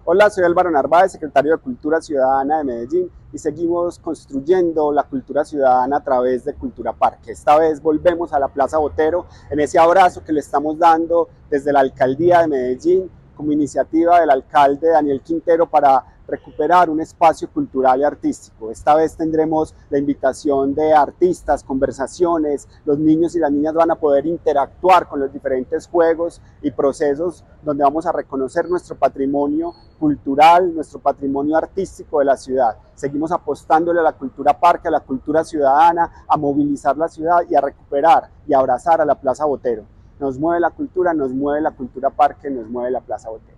Hola, soy Álvaro Narváez, secretario de Cultura Ciudadana de Medellín y seguimos construyendo la cultura ciudadana a través de Cultura Parque. Esta vez volvemos a la Plaza Botero en ese abrazo que le estamos dando desde la Alcaldía de Medellín como iniciativa del alcalde Daniel Quintero para recuperar un espacio cultural y artístico. Esta vez tendremos la invitación de artistas, conversaciones, los niños y las niñas van a poder interactuar con los diferentes juegos y procesos donde vamos a reconocer nuestro patrimonio cultural, nuestro patrimonio artístico de la ciudad. Seguimos apostándole a la cultura parque, a la cultura ciudadana, a movilizar la ciudad y a recuperar y abrazar a la Plaza Botero. Nos mueve la cultura parque, nos mueve la Plaza Botero.